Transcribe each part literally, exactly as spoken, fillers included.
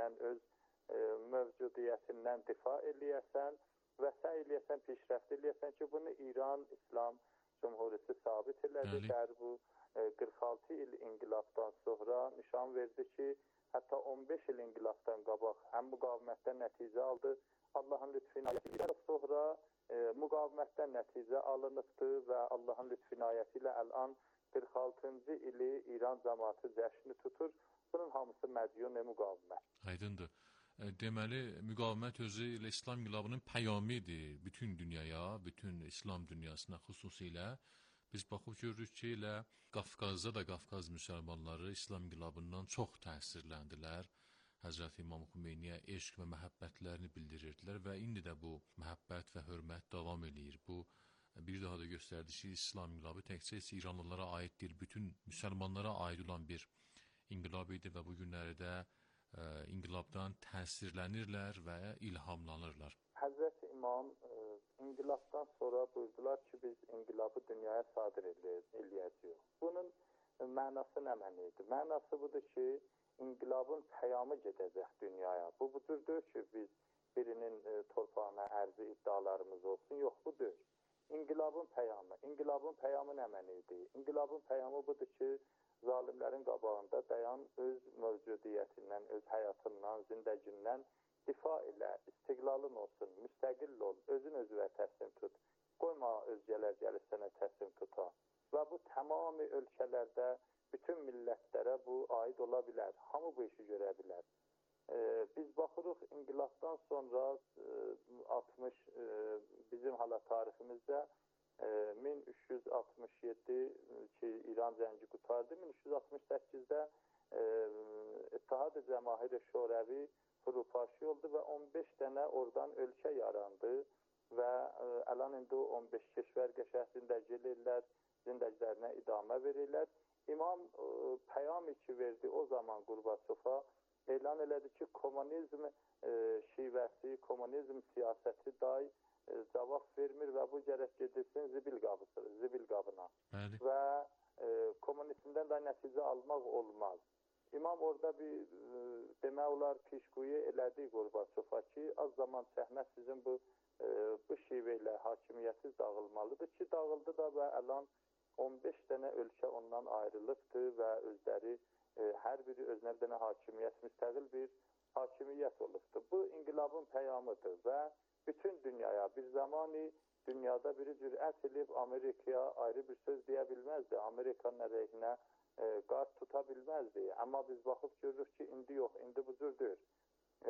hüquqiyyətindən, öz e, mövcudiyyətindən difa eləyəsən və səy eləyəsən, pişrəft eləyəsən ki, bunu İran İslam Cumhuriyeti sabit elədi. Dər bu e, qırx altı il inqilabdan sonra nişan verdi ki, hətta on beş il inqilabdan qabaq həm müqavimətdən nəticə aldı. Allahın lütfü inayəti sonra e, müqavimətdən nəticə alınıbdı və Allahın lütfü inayəti ilə əl-an qırx altıncı ili İran cəmaatı cəşni tutur. Bunun hamısı mədyun müqavimət. Aydındır. Deməli, müqavimət özü ilə İslam inqilabının pəyamidir bütün dünyaya, bütün İslam dünyasına xüsusilə. Biz baxıb görürük ki, elə Qafqazda da Qafqaz müsəlmanları İslam inqilabından çox təsirləndilər. Həzrəti İmam Xümeyniyə eşq və məhəbbətlərini bildirirdilər və indi də bu məhəbbət və hörmət davam eləyir. Bu, bir daha da göstərdi ki, İslam inqilabı təkcə İranlılara aiddir, bütün müsəlmanlara aid olan bir inqilab idi və bu günlərdə ə, inqilabdan təsirlənirlər və ilhamlanırlar. Həzrəti İmam ə, inqilabdan sonra buyurdular ki, biz inqilabı dünyaya sadir eləyəcəyik. Bunun mənası nə mənidir? Mənası budur ki, inqilabın pəyamı gedəcək dünyaya. Bu budurdur ki, biz birinin ə, torpağına ərzi iddialarımız olsun. Yox, budur. İnqilabın pəyamı. İnqilabın pəyamı nə mənidir? İnqilabın pəyamı budur ki, zalimlərin qabağında dayan, öz mövcudiyyətindən, öz həyatından, zindəgindən difa ilə, istiqlalın olsun, müstəqil ol, özün özüvə təslim tut, qoyma özgələr gəlib sənə təslim tuta. Və bu tamami ölkələrdə, bütün millətlərə bu aid ola bilər, hamı bu işi görə bilər. Ee, biz baxırıq, inqilabdan sonra e, altmış e, bizim hala tariximizdə min üç yüz altmış yeddi ki, İran cəngi qutardı. min üç yüz altmış səkkizdə e, İttihad-ı Cəmahir-i Şorəvi fırıfaşı oldu və on beş dənə oradan ölkə yarandı və e, əlan indi on beş keşvərgə şəhər zindəgilirlər, zindəgilərinə idamə verirlər. İmam e, pəyam ki verdi o zaman Qurbaçova, elan elədi ki, komünizm e, şivəsi, komünizm siyasəti day cavab vermir və bu gərək gedilsin zibil qabısı, zibil qabına. Bəli. Və e, komünizmdən də nəticə almaq olmaz. İmam orada bir e, demək olar pişquyu elədi Qurbaçova ki, az zaman çəkməz sizin bu e, bu şivə ilə hakimiyyətsiz dağılmalıdır ki, dağıldı da və əlan on beş dənə ölkə ondan ayrılıbdı və özləri e, hər biri özünə bir dənə hakimiyyət, müstəqil bir hakimiyyət olubdu. Bu inqilabın pəyamıdır və bütün dünyaya bir zamanı dünyada biri cürət edib Amerikaya ayrı bir söz deyə bilməzdi. Amerikanın əleyhinə e, qart tuta bilməzdi. Amma biz baxıb görürük ki, indi yox, indi bu cürdür. E,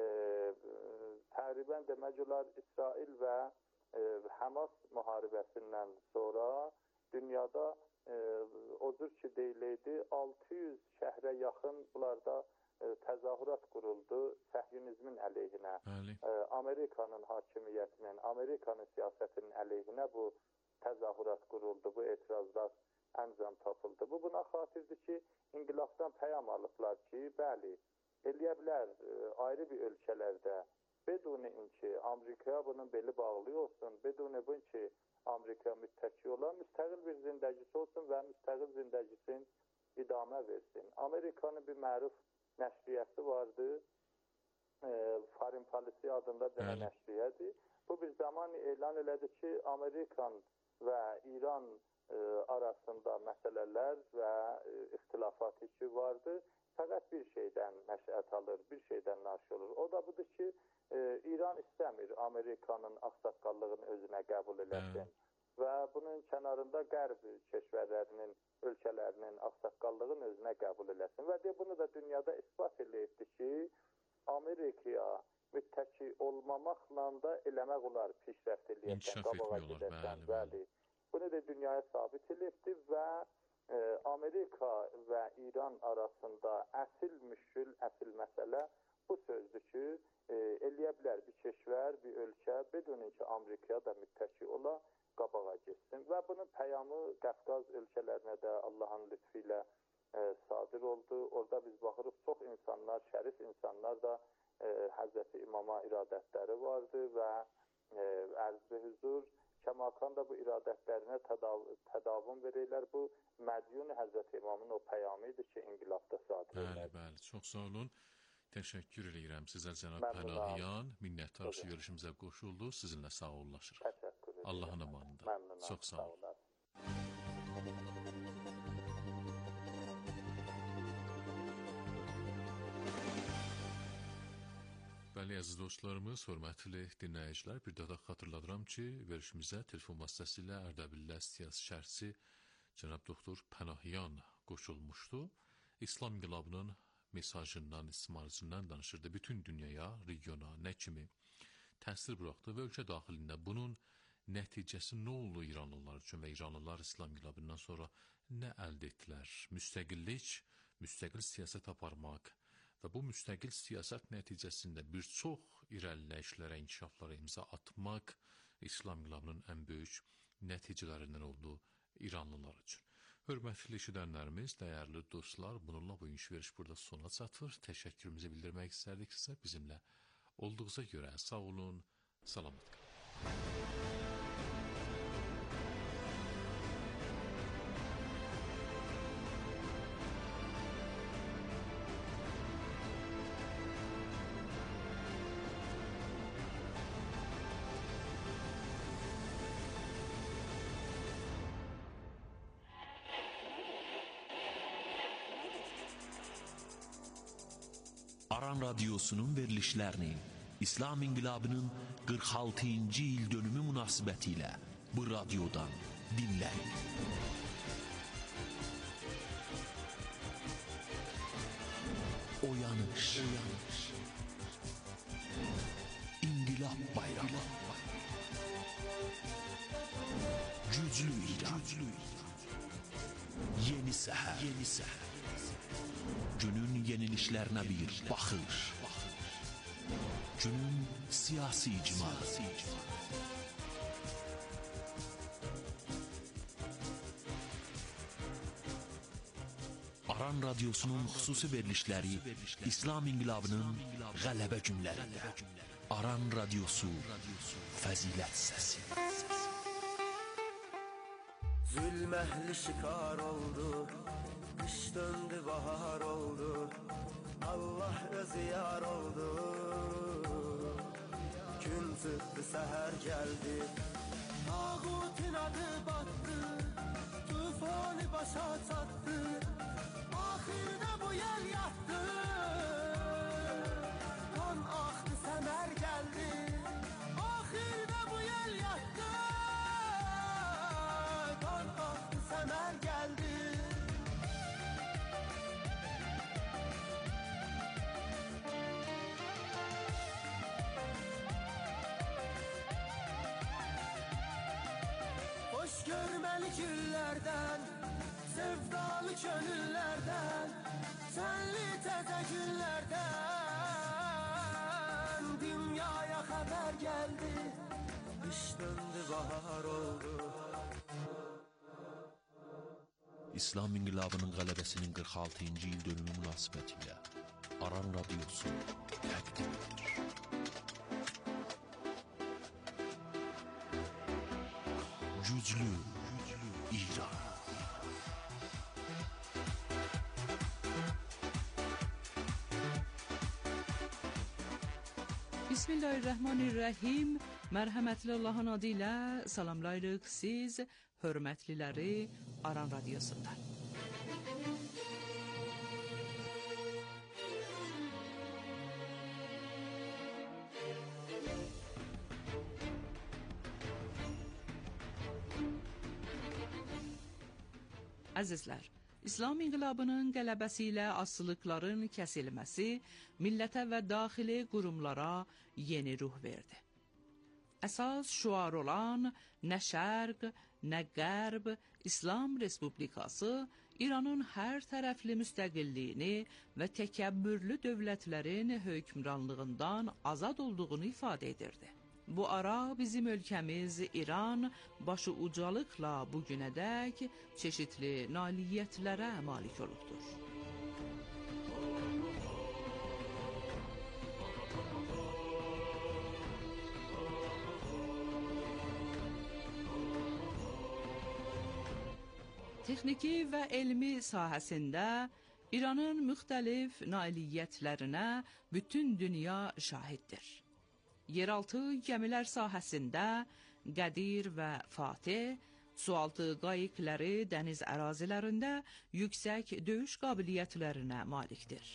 təqribən demək olar İsrail və e, Hamas müharibəsindən sonra dünyada e, o cür ki deyiləydi, altı yüz şəhrə yaxın bunlarda təzahürat quruldu səhyunizmin əleyhinə, e, Amerikanın hakimiyyətinin, Amerikanın siyasətinin əleyhinə bu təzahürat quruldu, bu etirazlar əncam tapıldı. Bu buna xatirdir ki, inqilabdan pəyam alıblar ki, bəli, eləyə bilər e, ayrı bir ölkələrdə, beduni ki, Amerikaya bunun beli bağlı olsun, beduni bun ki, Amerikaya müttəki olan, müstəqil bir zindəgisi olsun və müstəqil zindəgisin idamə versin. Amerikanın bir məruf nəşriyyəsi vardı, e, Foreign Policy adında bir nəşriyyədir. Bu bir zaman elan elədi ki, Amerikan və İran e, arasında məsələlər və e, ixtilafat ki vardı. Fəqət bir şeydən məşət alır, bir şeydən naşi olur. O da budur ki, e, İran istəmir Amerikanın ağsaqqallığını özünə qəbul eləsin. Və bunun kənarında qərb keşvərlərinin, ölkələrinin ağsaqqallığını özünə qəbul eləsin. Və de, bunu da dünyada ispat eləyibdir ki, Amerikaya müttəki olmamaqla da eləmək olar, pişrəft eləyəsən, qabağa gedəsən. Bəli. Bunu da dünyaya sabit eləyibdir və e, Amerika və İran arasında əsil müşkül, əsil məsələ bu sözdür ki, e, eləyə bilər bir keşvər, bir ölkə, bedunun ki, Amerikaya da müttəki ola, qabağa geçsin. Və bunun pəyamı Qafqaz ölkələrinə də Allahın lütfü ilə e, sadir oldu. Orada biz baxırıq, çox insanlar, şərif insanlar da e, Həzrəti İmama iradətləri vardı və e, ərz-i huzur, Kəmakan da bu iradətlərinə tədav tədavun verirlər. Bu mədyun Həzrəti İmamın o pəyamı idi ki, inqilabda sadir oldu. Bəli, bəli, çox sağ olun. Təşəkkür edirəm sizə cənab Məmnunam. Pənahiyan. Minnətdarız ki, görüşümüzə qoşuldu. Sizinlə sağollaşırıq. Təşəkkür edirəm. Allahın amanında. Məmnunam. Çox sağ olun. olasın. Bəli, əziz dostlarımız, hörmətli dinləyicilər, bir daha xatırladıram ki, verişimizə telefon vasitəsilə Ərdəbillə siyasi şərhçi cənab doktor Pənahiyan qoşulmuşdu. İslam inqilabının mesajından, istismarçından danışırdı. Bütün dünyaya, regiona nə kimi təsir buraxdı və ölkə daxilində bunun nəticəsi nə oldu İranlılar üçün və İranlılar İslam inqilabından sonra nə əldə etdilər? Müstəqillik, müstəqil siyasət aparmaq və bu müstəqil siyasət nəticəsində bir çox irəliləyişlərə, inkişaflara imza atmaq İslam inqilabının ən böyük nəticələrindən oldu İranlılar üçün. Hörmətli eşidənlərimiz, dəyərli dostlar, bununla bugünkü veriş burada sona çatır. Təşəkkürümüzü bildirmək istərdik sizə. Bizimlə olduğunuza görə sağ olun, salamat qalın. Aran Radyosu'nun verilişlərini İslam İnqilabının qırx altıncı il dönümü münasibətilə bu radyodan dinləyin. Oyanış, Oyanış. İnqilab bayramı. Güclü İran. Güclü İran. Yeni səhər. Yeni səhər. Günün yenilişlərinə bir baxış. Günün siyasi icmalı. Aran Radyosu'nun xüsusi verilişləri İslam İnqilabının qələbə günlərində. Aran Radyosu, fəzilət səsi. Zülməhli şikar oldu, kış döndü bahar oldu, Allah özü yar oldu. Gün çıktı seher geldi, tağutin adı battı, tufanı başa çattı, ahirde bu yer yattı. Kan aktı semer geldi, ahirde bu yer yattı. Kan aktı semer geldi. Hoş görmeli güllerden, sevdalı gönüllerden, senli teze günlerden dünyaya haber geldi. Kış döndü bahar oldu. İslam İnqilabının qələbəsinin qırx altıncı il dönümü münasibətilə Aran Radyosu təqdim edir. Güclü, güclü İran. Bismillahirrahmanirrahim. Mərhəmətli Allahın adı ilə salamlayırıq siz, hörmətliləri Aran Radyosu'ndan. Əzizlər, İslam inqilabının qələbəsi ilə asılılıqların kəsilməsi millətə və daxili qurumlara yeni ruh verdi. Əsas şüar olan nə şərq, nə qərb, İslam Respublikası İranın hər tərəfli müstəqilliyini və təkəbbürlü dövlətlərin hökmranlığından azad olduğunu ifadə edirdi. Bu ara bizim ölkəmiz İran başı ucalıqla bugünədək çeşitli nailiyyətlərə malik olubdur. Texniki və elmi sahəsində İranın müxtəlif nailiyyətlərinə bütün dünya şahiddir. Yeraltı gəmilər sahəsində Qədir və Fatih, sualtı qayıqları dəniz ərazilərində yüksək döyüş qabiliyyətlərinə malikdir.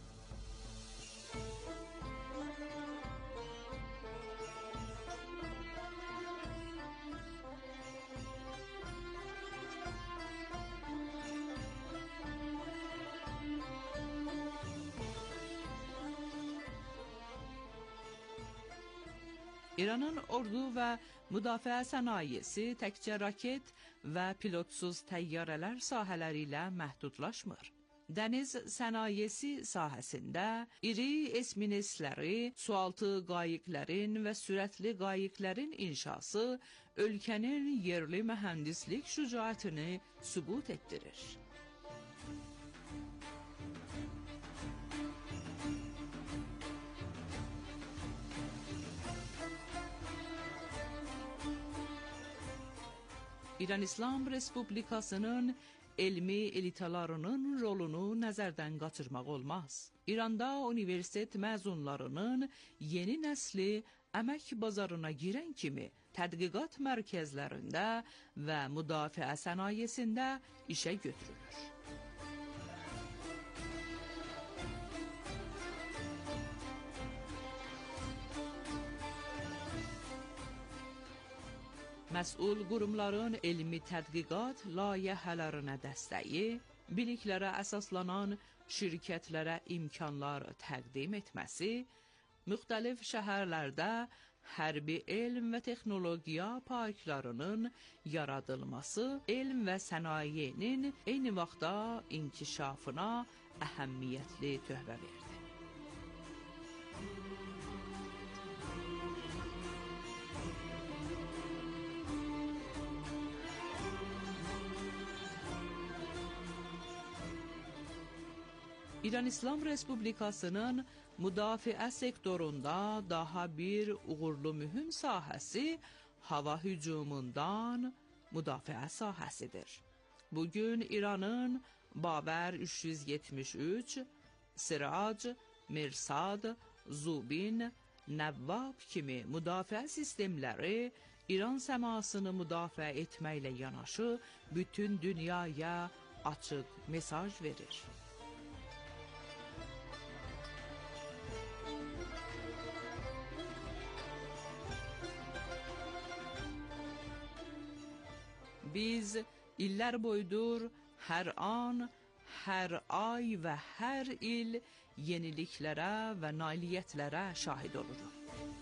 İranın ordu və müdafiə sənayesi təkcə raket və pilotsuz təyyarələr sahələri ilə məhdudlaşmır. Dəniz sənayesi sahəsində iri esminesləri, sualtı qayıqların və sürətli qayıqların inşası ölkənin yerli mühəndislik şücaətini sübut etdirir. İran İslam Respublikasının elmi elitalarının rolunu nəzərdən qaçırmaq olmaz. İranda universitet məzunlarının yeni nəsli əmək bazarına girən kimi tədqiqat mərkəzlərində və müdafiə sənayesində işə götürülür. Məsul qurumların elmi tədqiqat layihələrinə dəstəyi, biliklərə əsaslanan şirkətlərə imkanlar təqdim etməsi, müxtəlif şəhərlərdə hərbi elm və texnologiya parklarının yaradılması, elm və sənayenin eyni vaxtda inkişafına əhəmiyyətli töhfə verdi. İran İslam Respublikasının müdafiə sektorunda daha bir uğurlu mühüm sahəsi hava hücumundan müdafiə sahəsidir. Bugün İranın Baver üç yüz yetmiş üç, Sirac, Mirsad, Zubin, Nəvvab kimi müdafiə sistemləri İran səmasını müdafiə etməklə yanaşı bütün dünyaya açıq mesaj verir. Biz illər boyudur hər an, hər ay və hər il yeniliklərə və nailiyyətlərə şahid oluruq.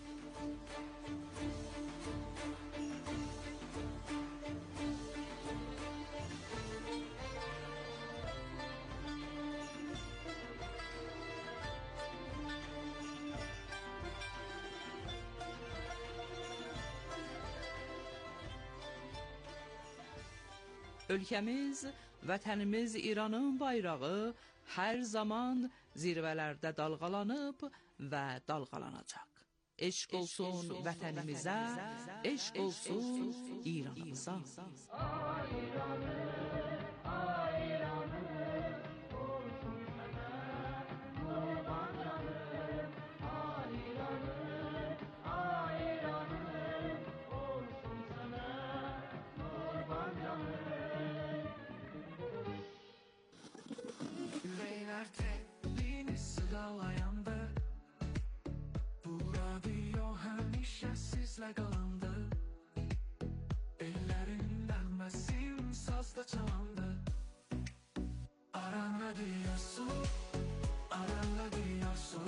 Ölkəmiz, vətənimiz İranın bayrağı hər zaman zirvələrdə dalğalanıb və dalğalanacaq. Eşq olsun vətənimizə, eşq olsun İranımıza. Tepini sıdalayanda bu radyo həmişə sizlə qalandı. Ellərin nəğməsin sazda çalandı. Aran radyosu, Aran radyosu,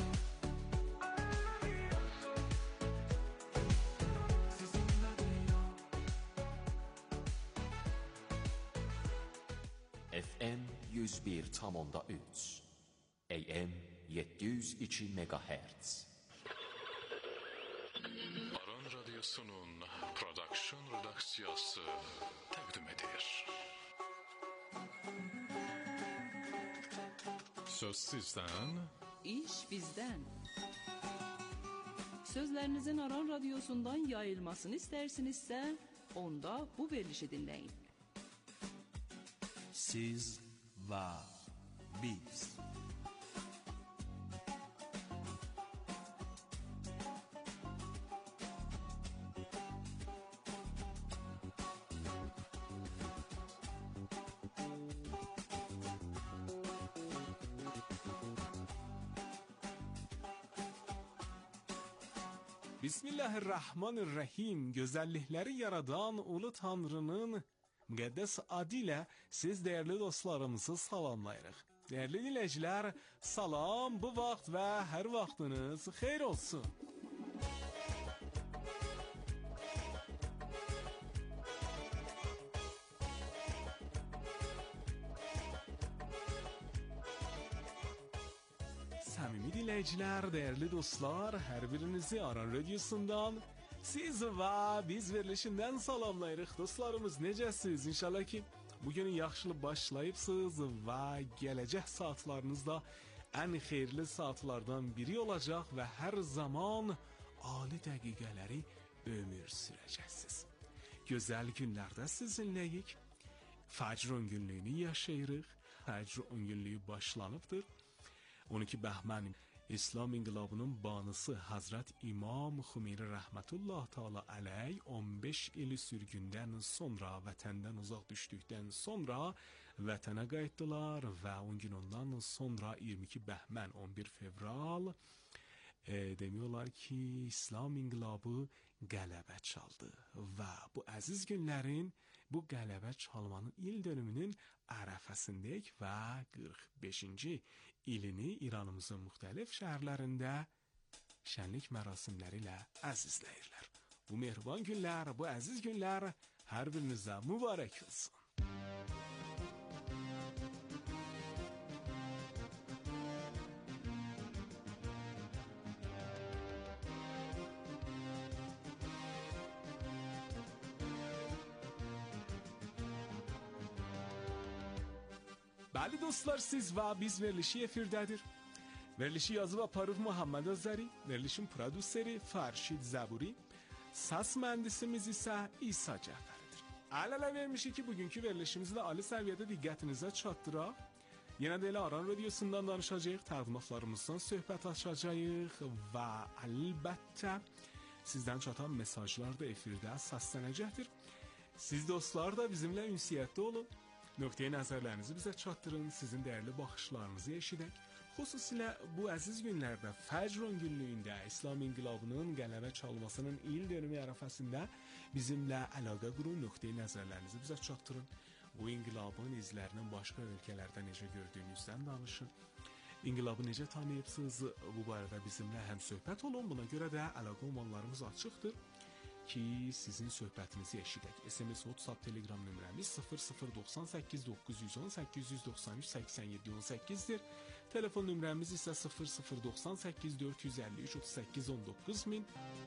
sizin radyo. F M yüz bir tam onda üç, A M yedi yüz iki megahertz. Aran Radyosu'nun Production Redaksiyası təqdim edir. Söz sizdən, İş bizdən. Sözlərinizin Aran Radyosu'ndan yayılmasını istərsinizsə, onda bu verilişi dinləyin. Siz və biz. Bismillahirrahmanirrahim. Gözəllikləri yaradan Ulu Tanrının müqəddəs adı ilə siz dəyərli dostlarımızı salamlayırıq. Dəyərli dinləyicilər, salam, bu vaxt və hər vaxtınız xeyir olsun. Səmimi dinləyicilər, dəyərli dostlar, hər birinizi Aran Radiosundan, siz və biz verilişindən salamlayırıq. Dostlarımız, necəsiniz? İnşallah ki, bugünün yaxşılıq başlayıbsınız və gələcək saatlarınızda ən xeyirli saatlardan biri olacaq və hər zaman ali dəqiqələri ömür sürəcəksiniz. Gözəl günlərdə sizinləyik. Fəcr on günlüyünü yaşayırıq. Fəcr on günlüyü başlanıbdır. on iki Bəhmən İslam inqilabının banısı Hazret İmam Xümeyni rəhmətullah təala əleyh on beş il sürgündən sonra, vətəndən uzaq düşdükdən sonra vətənə qayıtdılar və on gün ondan sonra iyirmi iki Bəhmən on bir fevral e, demək olar ki, İslam inqilabı qələbə çaldı və bu əziz günlərin, bu qələbə çalmanın il dönümünün ərəfəsindəyik və qırx beşinci ilini İranımızın müxtəlif şəhərlərində şənlik mərasimləri ilə əzizləyirlər. Bu mehriban günlər, bu əziz günlər hər birinizə mübarək olsun. Bəli dostlar, siz və biz verilişi efirdədir. Verilişi yazıb aparır Muhammed Azəri, verilişin prodüseri Farşid Zəburi, səs mühəndisimiz isə İsa Cəfəridir. Əl-ələ vermişik ki, bugünkü verilişimizi də ali səviyyədə diqqətinizə çatdıraq. Yenə də elə Aran Radiosundan danışacağıq, təqdimatlarımızdan söhbət açacağıq və əlbəttə sizdən çatan mesajlar da efirdə səslənəcəkdir. Siz dostlar da bizimlə ünsiyyətdə olun. Nöqteyi nəzərlərinizi bizə çatdırın, sizin dəyərli baxışlarınızı eşidək. Xüsusilə bu əziz günlərdə, Fəcr on günlüyündə İslam inqilabının qələbə çalmasının il dönümü ərəfəsində bizimlə əlaqə qurun, nöqteyi nəzərlərinizi bizə çatdırın. Bu inqilabın izlərinin başqa ölkələrdə necə gördüyünüzdən danışın. İnqilabı necə tanıyıbsınız, bu barədə bizimlə həm söhbət olun, buna görə də əlaqə olmalarımız açıqdır ki, sizin söhbətinizi eşidək. S M S, WhatsApp, Telegram nömrəmiz sıfır sıfır doxsan səkkiz doqquz yüz on səkkiz yüz doxsan üç səksən yeddi on səkkizdir. Telefon nömrəmiz isə sıfır sıfır doxsan səkkiz dörd yüz əlli üç otuz səkkiz on doqquz min.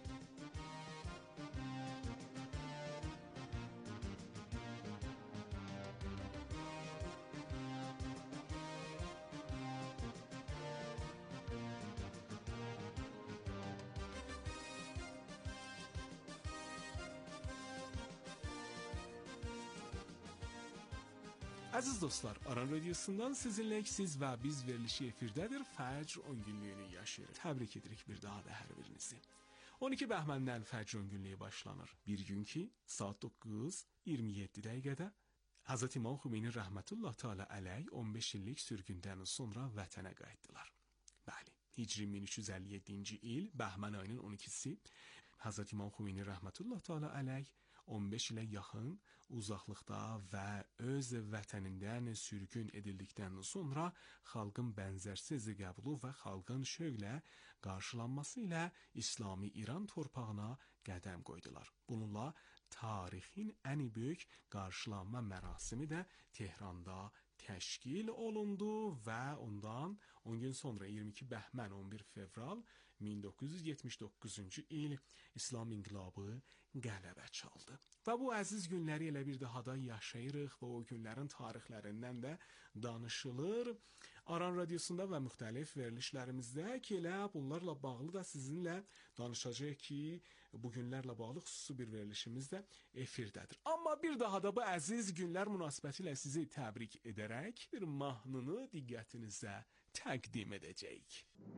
Əziz dostlar, Aran Radiosundan sizinləyik, siz və biz verilişi efirdədir. Fəcr on günlüyünü yaşayırıq. Təbrik edirik bir daha da hər birinizi. on iki Bəhməndən Fəcr on günlüyü başlanır. Bir gün ki, saat doqquz iyirmi yeddi dəqiqədə Hazret İmam Xümeyni rəhmətullah təala əleyh on beş illik sürgündən sonra vətənə qayıtdılar. Bəli, Hicri min üç yüz əlli yeddinci il Bəhmən ayının on ikisi Hazret İmam Xümeyni rəhmətullah təala əleyh on beş ilə yaxın uzaqlıqda və öz vətənindən sürgün edildikdən sonra xalqın bənzərsiz qəbulu və xalqın şövqlə qarşılanması ilə İslami İran torpağına qədəm qoydular. Bununla tarixin ən böyük qarşılanma mərasimi də Tehranda təşkil olundu və ondan on gün sonra iyirmi iki Bəhmən on bir fevral min doqquz yüz yetmiş doqquzuncu il İslam inqilabı qələbə çaldı. Və bu əziz günləri elə bir daha da yaşayırıq və o günlərin tarixlərindən də danışılır. Aran Radiosunda və müxtəlif verilişlərimizdə ki, elə bunlarla bağlı da sizinlə danışacağıq ki, bu günlərlə bağlı xüsusi bir verilişimiz də efirdədir. Amma bir daha da bu əziz günlər münasibətilə sizi təbrik edərək bir mahnını diqqətinizə təqdim edəcəyik.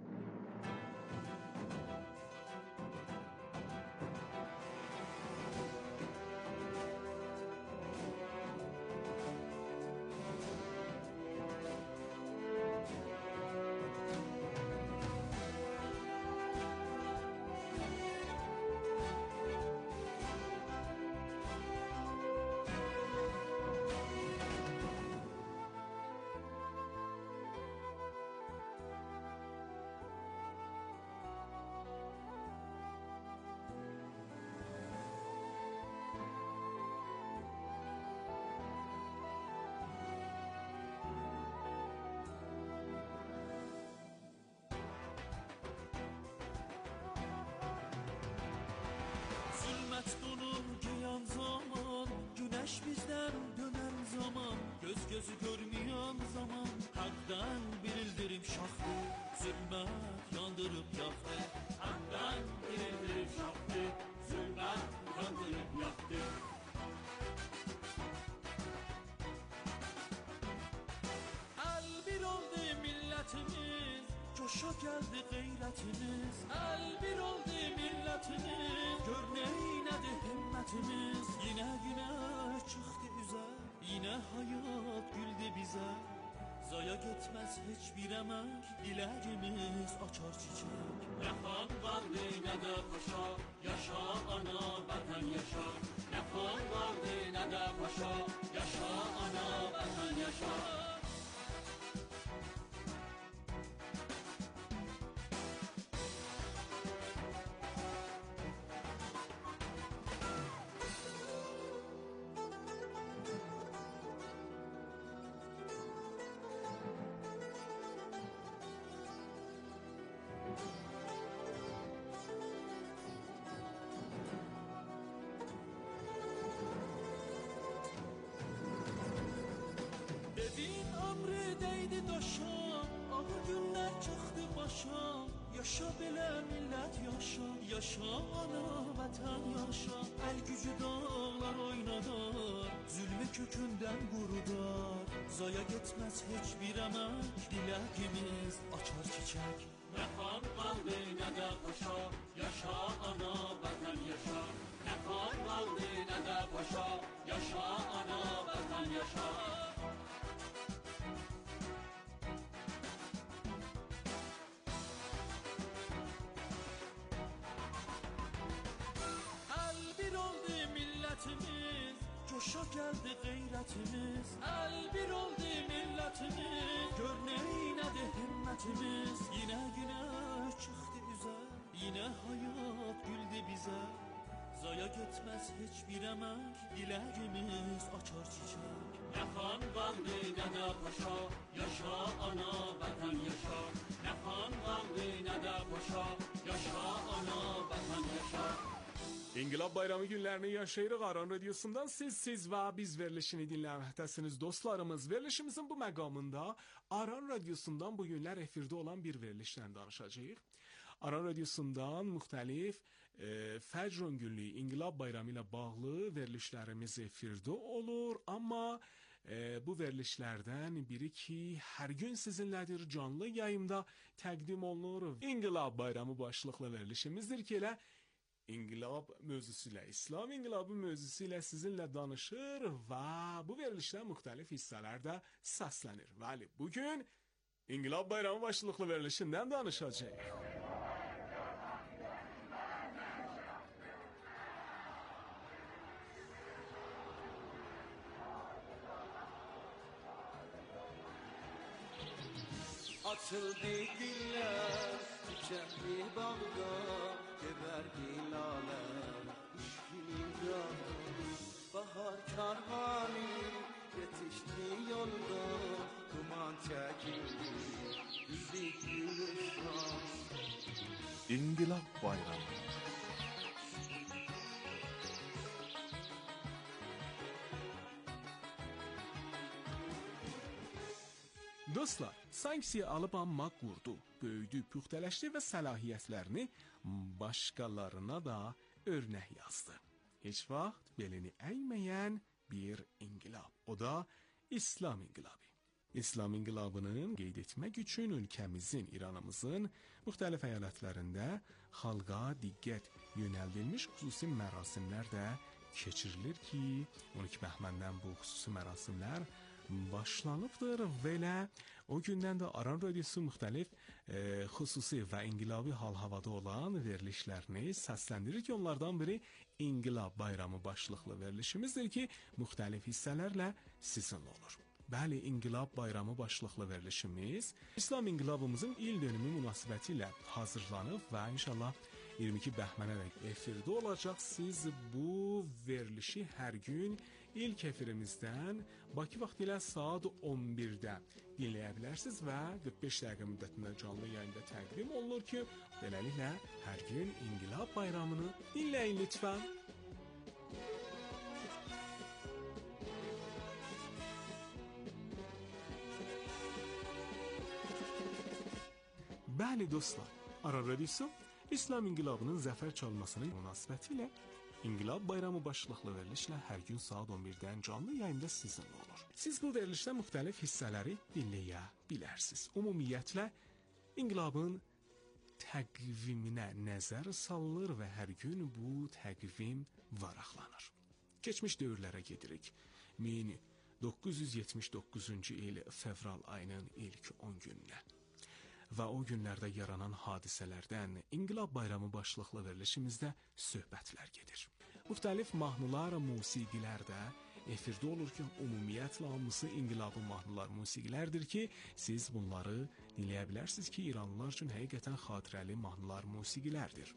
Giyan zaman, güneş bizden dönen zaman, göz gözü görmeyen zaman, haktan bir ildirim şahtı, zulmet yandırıp yaktı. Haktan bir ildirim şahtı, zulmet yandırıp yaktı. El bir oldu milletimiz, coşa geldi gayretimiz. El bir oldu milletimiz, gör neynedi himmetimiz. Yine güneş çıktı üze, yine hayat güldü bize. Zaya gitmez hiçbir emek, dileğimiz açar çiçek. Ne kan kaldı ne de paşa, yaşa ana vatan yaşa. Ne kan kaldı ne de paşa, yaşa ana vatan yaşa. Dedin ömrü değdi daşa, ağır günler çıktı başa. Yaşa bile millet yaşa, yaşa ana vatan yaşa. El gücü dağlar oynadar, zulmü kökünden kurudar. Zaya gitmez hiçbir emek, dileğimiz açar çiçek. Ne kan kaldı ne de paşa, yaşa ana vatan yaşa. Ne kan kaldı ne de paşa, yaşa ana vatan yaşa. Coşa geldi gayretimiz, el bir oldu milletimiz. Gör neynedi himmetimiz, yine güneş çıktı üze, yine hayat güldü bize. Zaya gitmez hiçbir emek, dileğimiz açar çiçek. Ne kan kaldı ne de paşa, yaşa ana vatan yaşa. Ne kan kaldı ne de paşa, yaşa ana vatan yaşa. İnqilab Bayramı günlərini yaşayırıq. Aran Radiosundan siz, siz və biz verilişini dinləməkdəsiniz dostlarımız. Verilişimizin bu məqamında Aran Radiosundan bu günlər efirdə olan bir verilişdən danışacağıq. Aran Radiosundan müxtəlif e, Fəcrun günlüyü İnqilab Bayramı ilə bağlı verilişlərimiz efirdə olur. Amma e, bu verilişlərdən biri ki, hər gün sizinlədir, canlı yayımda təqdim olunur. İnqilab Bayramı başlıqlı verilişimizdir ki, elə İnqilab mövzusu ilə, İslam inqilabı mövzusu ilə sizinlə danışır və bu verilişdə müxtəlif hissələrdə səslənir. Bəli, bugün İnqilab Bayramı başlıqlı verilişindən danışacağıq. Açıldı güller, çiçekli bağda, geberdi laler, işkinin yanı. Bahar karvanı yetişti yolda, duman çekildi, yüzü gülüşler. İnqilab Bayramı. Dostlar, sanksiya alıb amma qurdu, böyüdü, püxtələşdi və səlahiyyətlərini başqalarına da örnək yazdı. Heç vaxt belini əyməyən bir inqilab. O da İslam inqilabı. İslam inqilabının qeyd etmək üçün ölkəmizin, İranımızın müxtəlif əyalətlərində xalqa diqqət yönəldilmiş xüsusi mərasimlər də keçirilir ki, on iki bəhməndən bu xüsusi mərasimlər başlanıbdır və elə o gündən də Aran Radiosu müxtəlif e, xüsusi və inqilabi hal-havada olan verilişlərini səsləndirir ki, onlardan biri İnqilab Bayramı başlıqlı verilişimizdir ki, müxtəlif hissələrlə sizinlə olur. Bəli, İnqilab Bayramı başlıqlı verilişimiz İslam inqilabımızın il dönümü münasibəti ilə hazırlanıb və inşallah iyirmi iki bəhmənədək efirdə olacaq. Siz bu verilişi hər gün ilk efirimizdən Bakı vaxtı ilə saat on birdə dinləyə bilərsiniz və qırx beş dəqiqə müddətində canlı yayında təqdim olunur ki, beləliklə hər gün İnqilab Bayramını dinləyin lütfən. Bəli dostlar, Aran Radiosu İslam inqilabının zəfər çalmasının münasibəti ilə İnqilab Bayramı başlıqlı verilişlə hər gün saat on birdən canlı yayında sizinlə olur. Siz bu verilişdə müxtəlif hissələri dinləyə bilərsiniz. Ümumiyyətlə, İnqilabın təqviminə nəzər salınır və hər gün bu təqvim varaqlanır. Keçmiş dövrlərə gedirik. min doqquz yüz yetmiş doqquzuncu il fevral ayının ilk on gününə. Və o günlərdə yaranan hadisələrdən İnqilab Bayramı başlıqlı verilişimizdə söhbətlər gedir. Müxtəlif mahnılar, musiqilər də efirdə olur ki, ümumiyyətlə hamısı İnqilabı mahnılar, musiqilərdir ki, siz bunları dinləyə bilərsiniz ki, İranlılar üçün həqiqətən xatirəli mahnılar, musiqilərdir.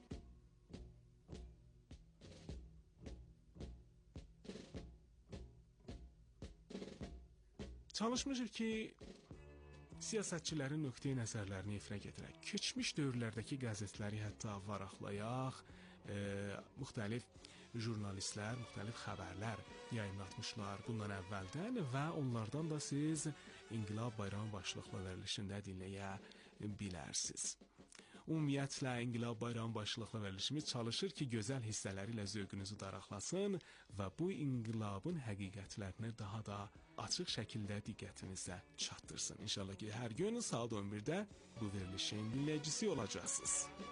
Çalışmışıq ki, siyasətçilərin nöqteyi nəzərlərini efirə gətirək. Keçmiş dövrlərdəki qəzetləri hətta varaqlayaq, e, müxtəlif jurnalistlər, müxtəlif xəbərlər yayınlatmışlar bundan əvvəldən və onlardan da siz İnqilab Bayramı başlıqlı verilişində dinləyə bilərsiniz. Ümumiyyətlə, İnqilab Bayramı başlıqlı verilişimiz çalışır ki, gözəl hissələri ilə zövqünüzü daraqlasın və bu inqilabın həqiqətlərini daha da açıq şəkildə diqqətinizə çatdırsın. İnşallah ki, hər gün saat on birdə bu verilişin dinləyicisi olacaqsınız.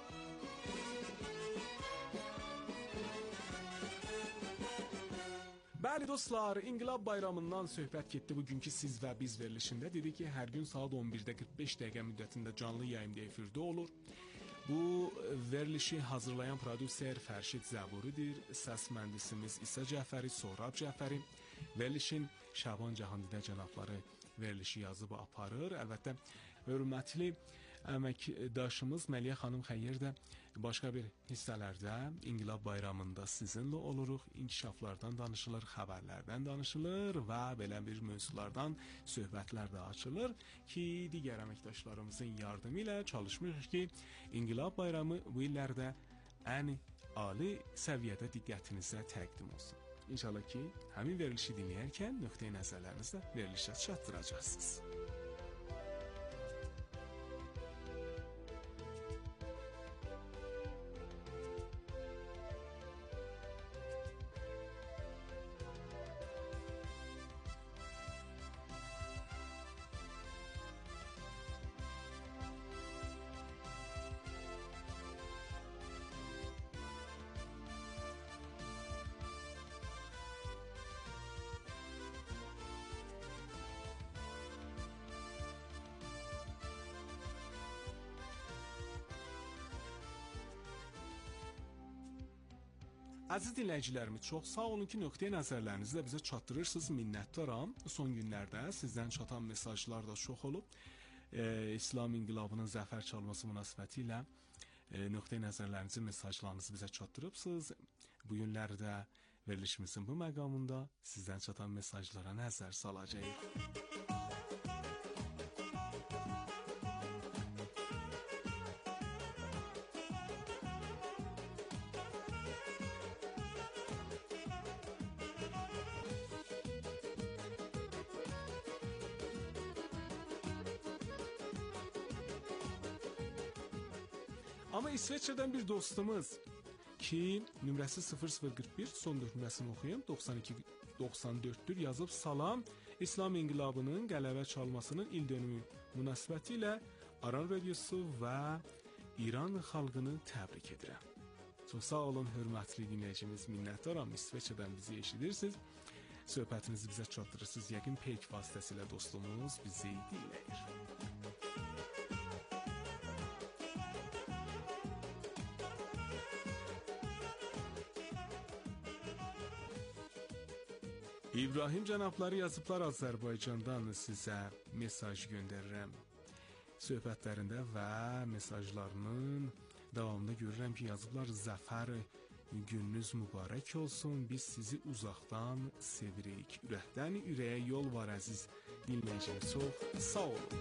Bəli dostlar, İnqilab Bayramından söhbət getdi bugünkü Siz və Biz verilişində. Dedik ki, hər gün saat on birdə qırx beş dəqiqə müddətində canlı yayımda efirdə olur. Bu verilişi hazırlayan prodüser Fərşid Zəburidir, səs mühəndisimiz İsa Cəfəri, Sohrab Cəfəri. Verilişin Şaban Cahandidə cənabları verilişi yazıb aparır. Əlbəttə, hörmətli əməkdaşımız Məliyə xanım Xəyyər də başqa bir hissələrdə İnqilab Bayramında sizinlə oluruq. İnkişaflardan danışılır, xəbərlərdən danışılır və belə bir mövzulardan söhbətlər də açılır ki, digər əməkdaşlarımızın yardımı ilə çalışmışıq ki, İnqilab Bayramı bu illərdə ən ali səviyyədə diqqətinizə təqdim olsun. İnşallah ki, həmin verilişi dinləyərkən nöqteyi nəzərlərinizlə verilişə çatdıracaqsınız. Əziz dinləyicilərimiz, çox sağ olun ki, nöqteyi nəzərlərinizi də bizə çatdırırsınız, minnətdaram. Son günlərdə sizdən çatan mesajlar da çox olub. E, İslam inqilabının zəfər çalması münasibəti ilə e, nöqteyi nəzərlərinizi, mesajlarınızı bizə çatdırıbsınız. Bu günlərdə verilişimizin bu məqamında sizdən çatan mesajlara nəzər salacağıq. Amma İsveçrədən bir dostumuz ki, nömrəsi sıfır sıfır qırx bir, son dörd nömrəsini oxuyum, doxsan iki doxsan dörddür, yazıb salam, İslam inqilabının qələbə çalmasının il dönümü münasibətilə Aran Radiosu və İran xalqını təbrik edirəm. Çox sağ olun, hörmətli dinləyicimiz, minnətdaram, İsveçrədən bizi eşidirsiniz. Söhbətinizi bizə çatdırırsınız. Yəqin peyk vasitəsilə dostumuz bizi dinləyir. İbrahim cənabları yazıblar, Azərbaycandan sizə mesaj göndərirəm. Söhbətlərində və mesajlarının davamında görürəm ki, yazıblar, zəfər gününüz mübarək olsun, biz sizi uzaqdan sevirik. Ürəkdən ürəyə yol var, əziz dinləyicimiz, çox sağ olun.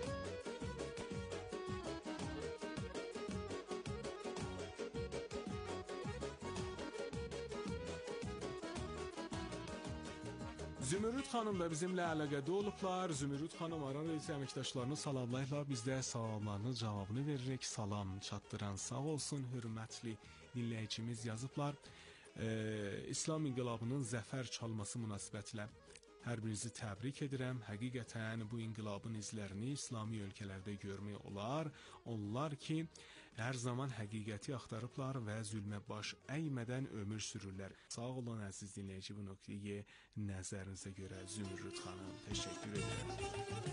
Zümrüd xanım da bizimlə əlaqədə olublar. Zümrüd xanım Aran Radiosu əməkdaşlarını salamlayırlar. Biz də salamlarının cavabını veririk. Salam çatdıran sağ olsun, hörmətli dinləyicimiz yazıblar. Ee, İslam inqilabının zəfər çalması münasibətilə hər birinizi təbrik edirəm. Həqiqətən bu inqilabın izlərini İslami ölkələrdə görmək olar. Onlar ki, hər zaman həqiqəti axtarıblar və zülmə baş əymədən ömür sürürlər. Sağ olun əziz dinləyici, bu nöqteyi nəzərinizə görə Zümrüd xanım. Təşəkkür edirəm.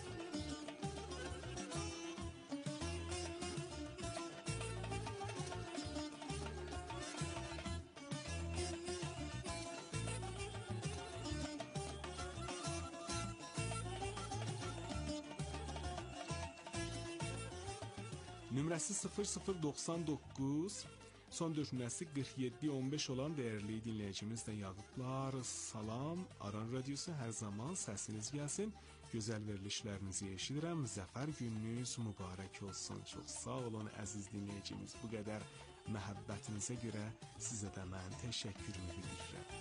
Nömrəsi sıfır sıfır doxsan doqquz, son dörd nömrəsi qırx yeddi on beş olan dəyərli dinləyicimiz də yazıblar. Salam, Aran Radiosu hər zaman səsiniz gəlsin. Gözəl verilişlərinizi eşidirəm. Zəfər gününüz mübarək olsun. Çox sağ olun əziz dinləyicimiz. Bu qədər məhəbbətinizə görə sizə də mən təşəkkürümü bildirirəm.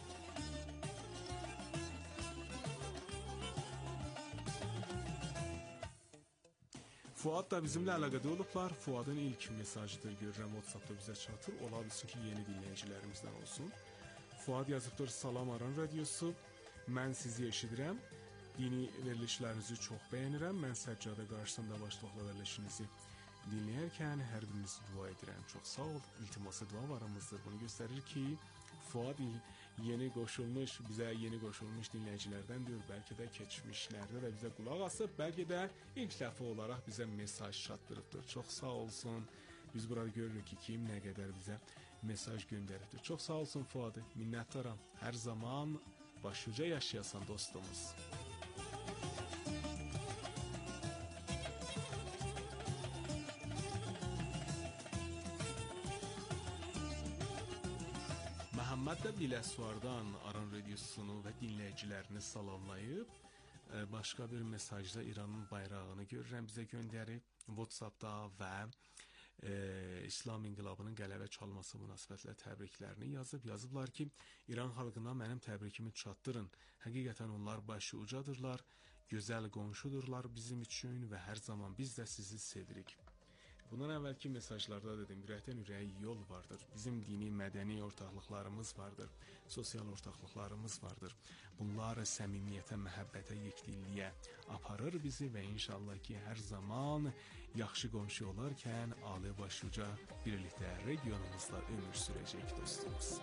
Fuad da bizimlə əlaqədə olublar. Fuadın ilk mesajıdır, görürəm WhatsAppda bizə çatır. Ola bilsin ki, yeni dinləyicilərimizdən olsun. Fuad yazıbdır, salam Aran Radiosu, mən sizi eşidirəm. Dini verilişlərinizi çox bəyənirəm. Mən səccadə qarşısında başlıqla verilişinizi dinləyərkən hər birinizi dua edirəm. Çox sağ ol, iltiması dua varamızdır. Bunu göstərir ki, Fuad yeni qoşulmuş, bizə yeni qoşulmuş dinləyicilərdən deyir, bəlkə də keçmişlərdə də bizə qulaq asıb, bəlkə də ilk dəfə olaraq bizə mesaj çatdırıbdır. Çox sağ olsun. Biz burada görürük ki, kim nə qədər bizə mesaj göndəribdir. Çox sağ olsun Fuad, minnətdaram. Hər zaman başuca yaşayasan dostumuz. Məhəmməd də Biləsuardan Aran Radiosunu və dinləyicilərini salamlayıb, başqa bir mesajda İranın bayrağını görürəm bizə göndərib, WhatsAppda və e, İslam inqilabının qələbə çalması münasibətlə təbriklərini yazıb. Yazıblar ki, İran xalqına mənim təbrikimi çatdırın. Həqiqətən onlar başı ucadırlar, gözəl qonşudurlar bizim üçün və hər zaman biz də sizi sevirik. Bundan əvvəlki mesajlarda dedim, ürəkdən ürəyə yol vardır. Bizim dini, mədəni ortaqlıqlarımız vardır, sosial ortaqlıqlarımız vardır. Bunlar səmimiyyətə, məhəbbətə, yekdilliyə aparır bizi və inşallah ki, hər zaman yaxşı qonşu olarkən ali başuca birlikdə regionumuzla ömür sürəcək dostumuz.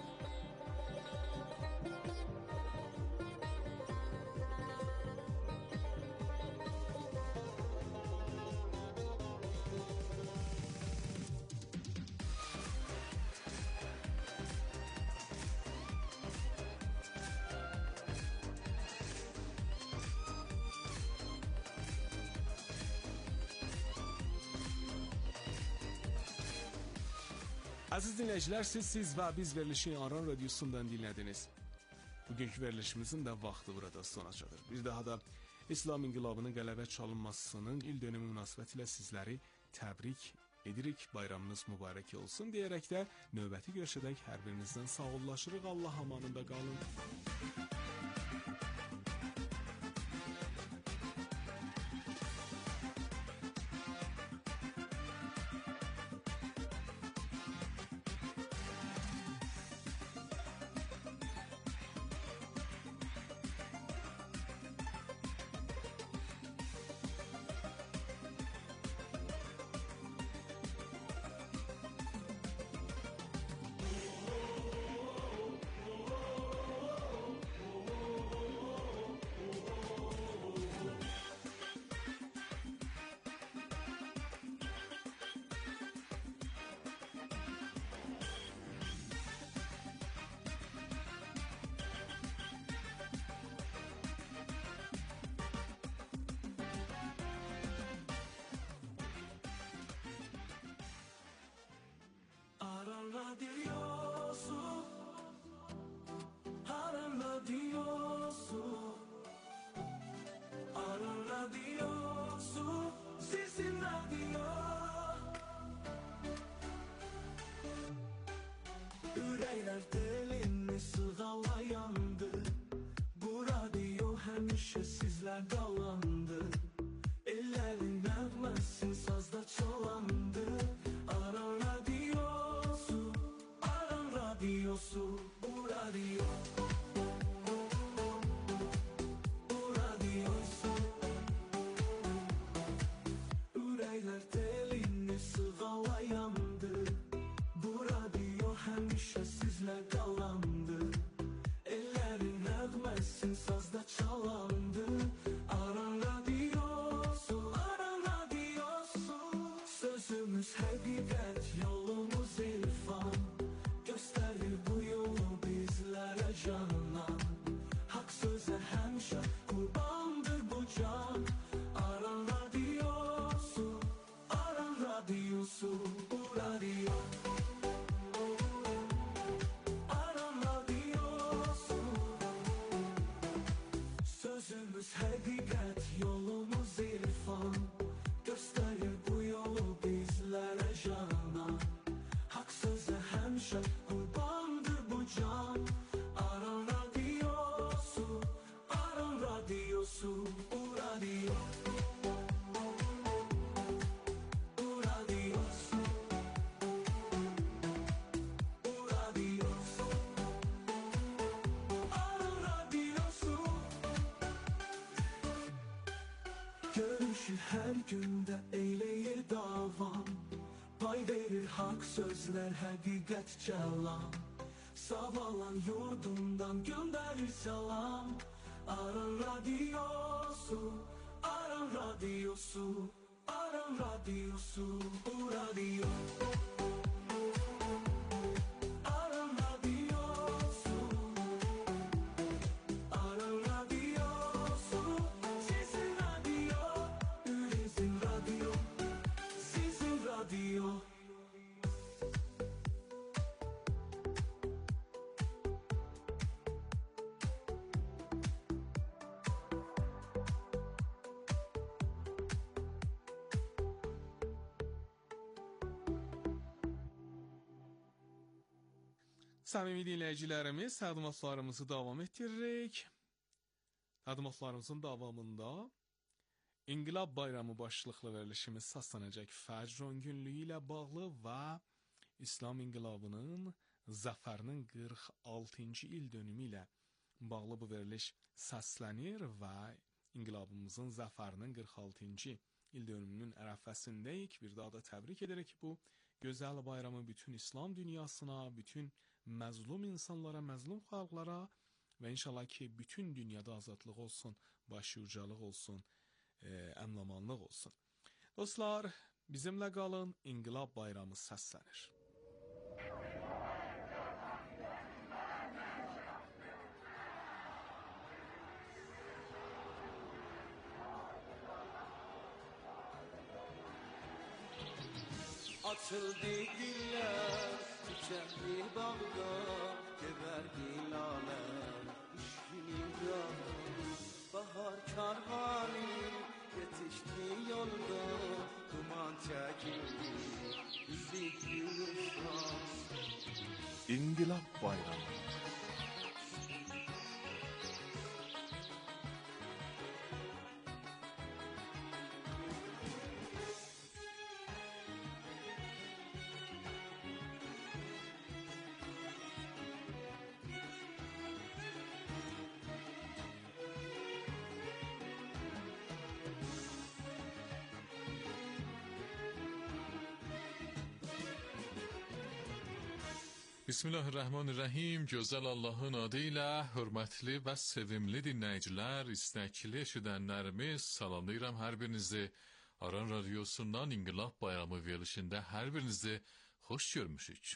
Əziz dinləyicilər, siz, siz və biz verilişini Aran Radiosundan dinlədiniz. Bugünkü verilişimizin də vaxtı burada sona çatır. Bir daha da İslam inqilabının qələbə çalınmasının il dönümü münasibətilə sizləri təbrik edirik. Bayramınız mübarək olsun deyərək də növbəti görüşədək hər birinizdən sağollaşırıq. Allah amanında qalın. sizler dalandı. Ellerin nəğməsin sazda çalandı. Aran radyosu, Aran radyosu, bu radyo. Bu radyosu. Ürəklər telini sığalayandı. Bu radyo həmişə sizlər qalandı. Ellerin nəğməsin sazda çalandı. Aran radyosu, Aran radyosu. Sözümüz həqiqət, yolumuz irfan. Göstərir bu yolu bizlərə canan. Haqq sözə həmişə qurbandır bu can. Aran radyosu, Aran radyosu, bu radyo. Aran radyosu. Sözümüz həqiqət, yolumuz irfan. Göstərir bu yolu bizlərə canan. Haqq sözə həmişə qurbandır bu can. Aran radyosu, Aran radyosu, bu radyo. Bu radyosu. Bu radyosu. Aran radyosu. Görüşü hər gündə eyləyir davam. Pay verir haqq sözlər, həqiqət cəlan. Savalan yurdundan göndərir salam. Aran radyosu, Aran radyosu, Aran radyosu, bu radyo. Aran radyosu, Aran radyosu. Sizin radyo, bizim radyo, sizin radyo. Samimi dinləyicilərimiz, təqdimatlarımızı davam etdiririk. Təqdimatlarımızın davamında İnqilab Bayramı başlıqlı verilişimiz səslənəcək Fəcr on günlüyü ilə bağlı və İslam İnqilabının zəfərinin qırx altıncı il dönümü ilə bağlı bu veriliş səslənir və İnqilabımızın zəfərinin qırx altıncı il dönümünün ərəfəsindəyik. Bir daha da təbrik edirik bu gözəl bayramı bütün İslam dünyasına, bütün məzlum insanlara, məzlum xalqlara və inşallah ki, bütün dünyada azadlıq olsun, başyucalıq olsun, e, əmlamanlıq olsun. Dostlar, bizimlə qalın, İnqilab Bayramı səslənir. Açıldı güller, çiçekli bağda, geberdi laler, işinin yağı. Bahar karvanı yetişti yolda, duman çekildi, bizi yürüşmez. İnqilab Bayramı. Bismillahirrahmanirrahim. Gözəl Allahın adı ilə hörmətli və sevimli dinləyicilər, istəkli eşidənlərimiz, salamlayıram hər birinizi. Aran Radyosu'ndan İnqilab Bayramı verilişində hər birinizi xoş görmüşük.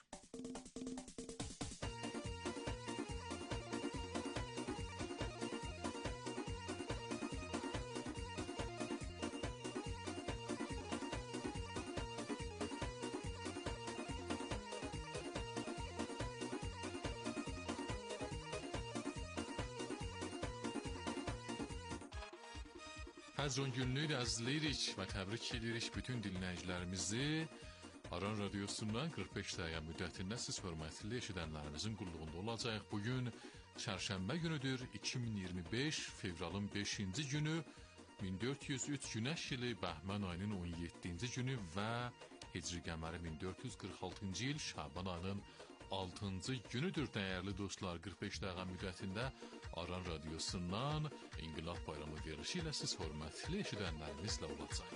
Fəcr on günlük əzləyirik və təbrik edirik bütün dinləyicilərimizi. Aran Radyosu'ndan qırx beş dəqiqə müddətində siz hörmətli eşidənlərimizin qulluğunda olacaq. Bugün çərşənbə günüdür. iki min iyirmi beş fevralın beşinci günü, min dörd yüz üç Günəş ili Bəhmən ayının on yeddinci günü və Hicri qəməri min dörd yüz qırx altıncı il Şaban ayının altıncı günüdür dəyərli dostlar. qırx beş dəqiqə müddətində Aran radiosundan İnqilab Bayramı verilişi ilə siz hörmətli eşidənlərimizlə olacaq.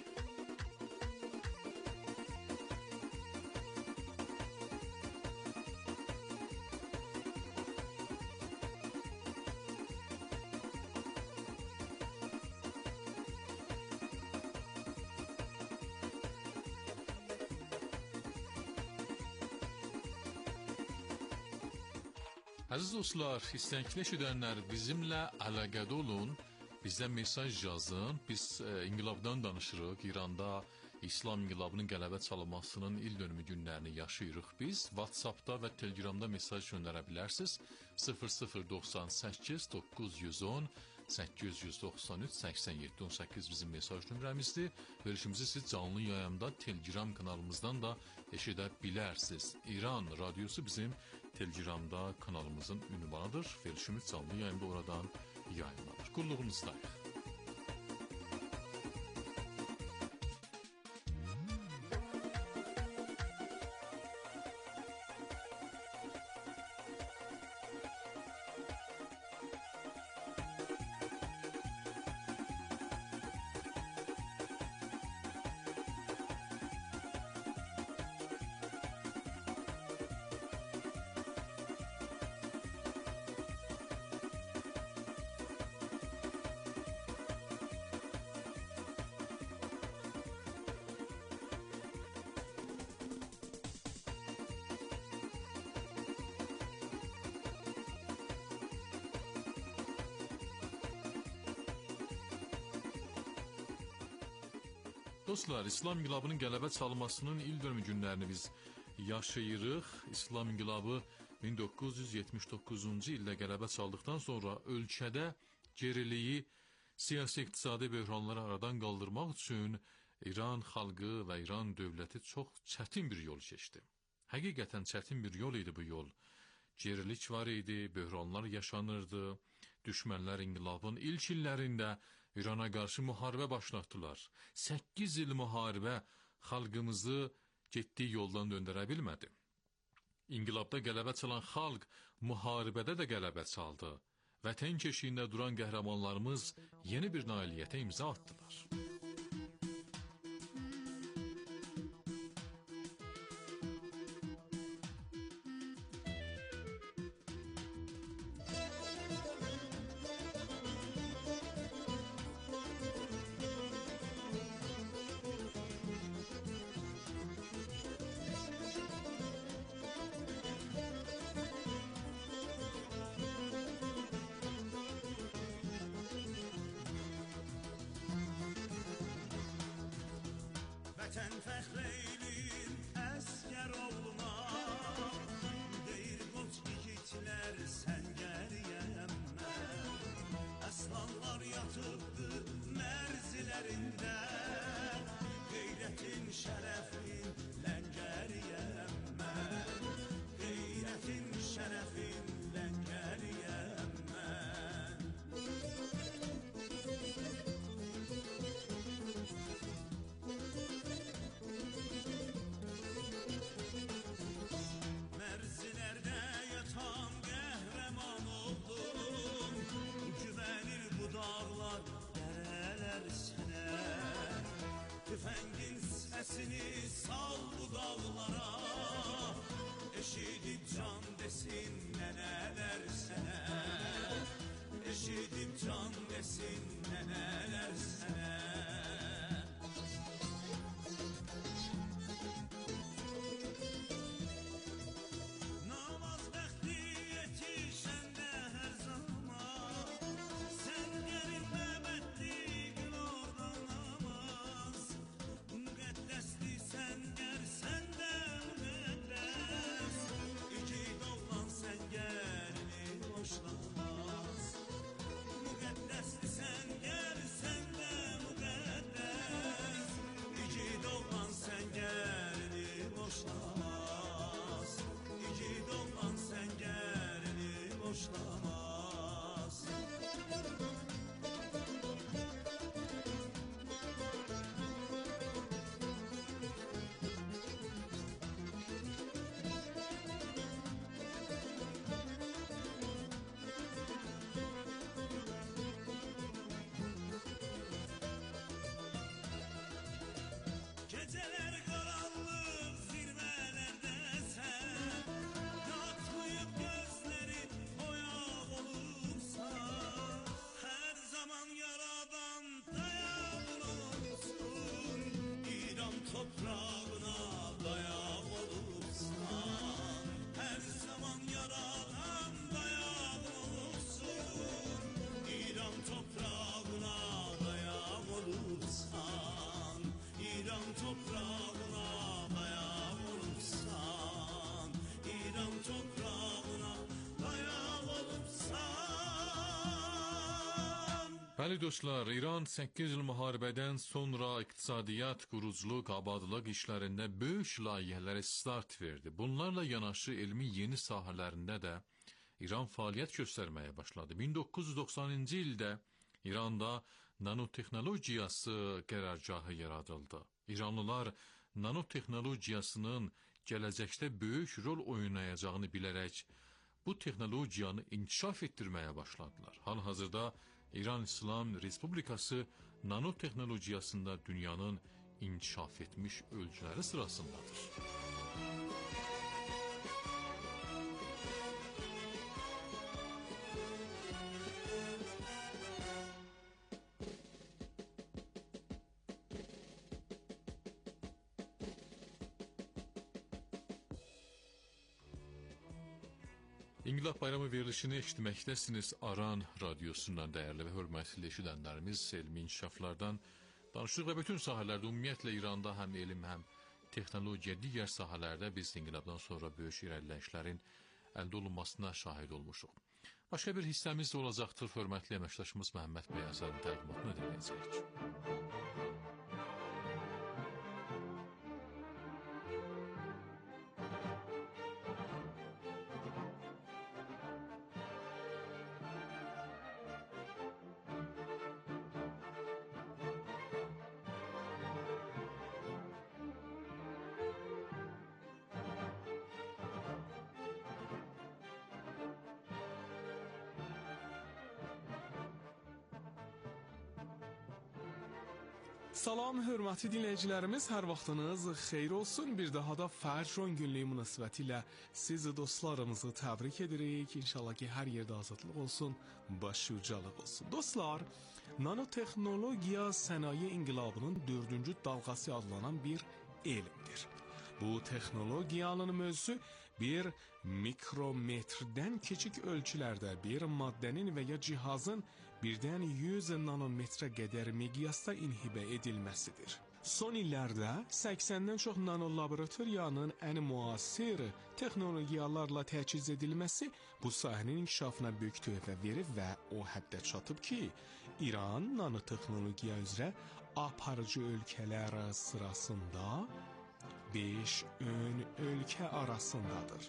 Əziz dostlar, istəkli eşidənlər bizimlə əlaqədə olun, bizə mesaj yazın. Biz e, İnqilabdan danışırıq. İranda İslam İnqilabının qələbə çalınmasının il dönümü günlərini yaşayırıq biz. WhatsAppda və Telegramda mesaj göndərə bilərsiniz. sıfır sıfır doxsan səkkiz doqquz yüz on səkkiz yüz doxsan üç səksən yeddi on səkkiz bizim mesaj nömrəmizdir. Verilişimizi siz canlı yayımda Telegram kanalımızdan da eşidə bilərsiniz. İran radiosu bizim Telegramda kanalımızın ünvanıdır. Verilişimiz canlı yayımda oradan yayınlanır. Qulluğunuzdayıq. Dostlar, İslam İnqilabının qələbə çalmasının il dönümü günlərini biz yaşayırıq. İslam İnqilabı min doqquz yüz yetmiş doqquzuncu ildə qələbə çaldıqdan sonra ölkədə geriliyi, siyasi-iqtisadi böhranları aradan qaldırmaq üçün İran xalqı və İran dövləti çox çətin bir yol keçdi. Həqiqətən çətin bir yol idi bu yol. Gerilik var idi, böhranlar yaşanırdı. Düşmənlər inqilabın ilk illərində İrana qarşı müharibə başlatdılar. səkkiz il müharibə xalqımızı getdiyi yoldan döndərə bilmədi. İnqilabda qələbə çalan xalq müharibədə də qələbə çaldı. Vətən keşiyində duran qəhrəmanlarımız yeni bir nailiyyətə imza atdılar. Bəli dostlar, İran səkkiz il müharibədən sonra iqtisadiyyat, quruculuq, abadlıq işlərində böyük layihələrə start verdi. Bunlarla yanaşı elmi yeni sahələrində də İran fəaliyyət göstərməyə başladı. min doqquz yüz doxsanıncı ildə İranda nanotexnologiyası qərargahı yaradıldı. İranlılar nanotexnologiyasının gələcəkdə böyük rol oynayacağını bilərək bu texnologiyanı inkişaf etdirməyə başladılar. Hal-hazırda İran İslam Respublikası nanotexnologiyasında dünyanın inkişaf etmiş ölkələri sırasındadır. İnqilab Bayramı verilişini eşitməkdəsiniz Aran radiosundan dəyərli və hörmətli eşidənlərimiz. Elmi inkişaflardan danışdıq və bütün sahələrdə, ümumiyyətlə İranda həm elm, həm texnologiya, digər sahələrdə biz inqilabdan sonra böyük irəliləyişlərin əldə olunmasına şahid olmuşuq. Başqa bir hissəmiz də olacaqdır. Hörmətli əməkdaşımız Məhəmməd Bəyazadın təqdimatını dinləyəcəyik. Salam hörmətli dinləyicilərimiz, hər vaxtınız xeyir olsun. Bir daha da Fəcr günlüyü münasibətilə sizi dostlarımızı təbrik edirik. İnşallah ki hər yerdə azadlıq olsun, başucalıq olsun. Dostlar, nanotexnologiya sənaye inqilabının dördüncü dalğası adlanan bir elmdir. Bu texnologiyanın mövzusu bir mikrometrdən kiçik ölçülərdə bir maddənin və ya cihazın birdən yüz nanometrə qədər miqyasda inhibə edilməsidir. Son illərdə səksəndən çox nanolaboratoriyanın ən müasir texnologiyalarla təchiz edilməsi bu sahənin inkişafına böyük töhfə verib və o həddə çatıb ki, İran nanotexnologiya üzrə aparıcı ölkələr sırasında beş ön ölkə arasındadır.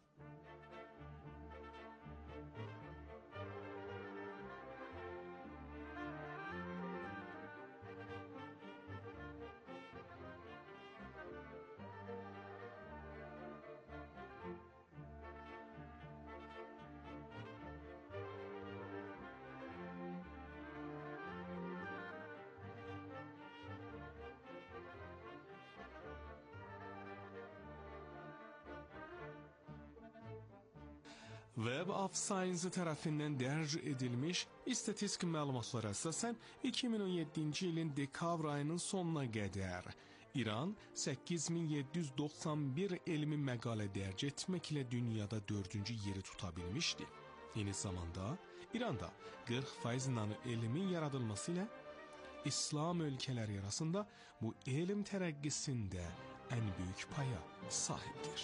Web of Science tərəfindən dərc edilmiş istatistik məlumatlara əsasən iki min on yeddinci ilin dekabr ayının sonuna qədər İran səkkiz min yeddi yüz doxsan bir elmi məqalə dərc etməklə dünyada dördüncü yeri tuta bilmişdi. Eyni zamanda İranda qırx faiz nano elmin yaradılması ilə İslam ölkələri arasında bu elm tərəqqisində ən böyük paya sahibdir.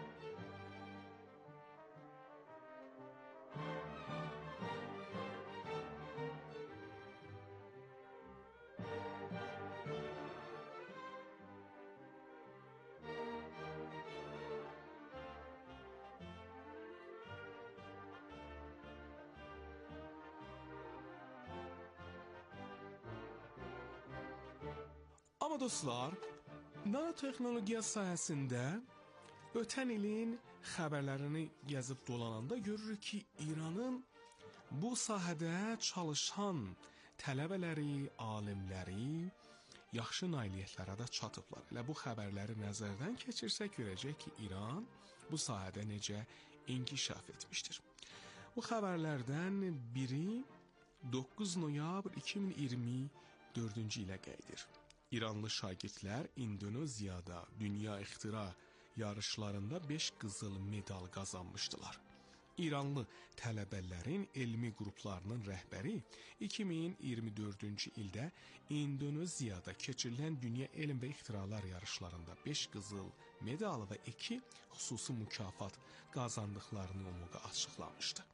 Amma dostlar, nanotexnologiya sahəsində ötən ilin xəbərlərini yazıb dolananda görürük ki, İranın bu sahədə çalışan tələbələri, alimləri yaxşı nailiyyətlərə də çatıblar. Elə bu xəbərləri nəzərdən keçirsək görəcək ki, İran bu sahədə necə inkişaf etmişdir. Bu xəbərlərdən biri doqquz noyabr iki min iyirmi dördüncü ilə qayıdır. İranlı şagirdlər İndoneziyada dünya ixtira yarışlarında beş qızıl medal qazanmışdılar. İranlı tələbələrin elmi qruplarının rəhbəri iki min iyirmi dördüncü ildə İndoneziyada keçirilən dünya elm və ixtiralar yarışlarında beş qızıl medal və iki xüsusi mükafat qazandıqlarını umumiyyətlə açıqlamışdı.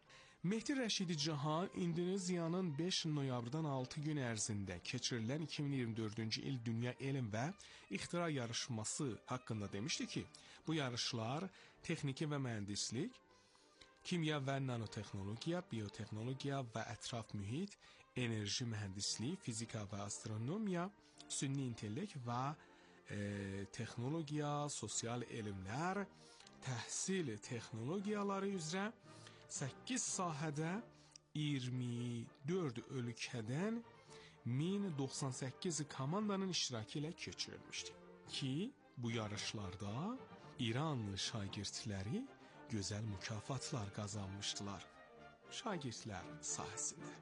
Mehdi Rəşidi Cahan İndoneziyanın beş noyabrdan altı gün ərzində keçirilən iki min iyirmi dördüncü il Dünya Elm və İxtira yarışması haqqında demişdi ki, bu yarışlar texniki və mühəndislik, kimya və nanotexnologiya, biotexnologiya və ətraf mühit, enerji mühəndisliyi, fizika və astronomiya, sünni intellekt və e, texnologiya, sosial elmlər, təhsil texnologiyaları üzrə səkkiz sahədə iyirmi dörd ölkədən min doxsan səkkiz komandanın iştirakı ilə keçirilmişdi. Ki, bu yarışlarda İranlı şagirdləri gözəl mükafatlar qazanmışdılar. Şagirdlər sahəsində.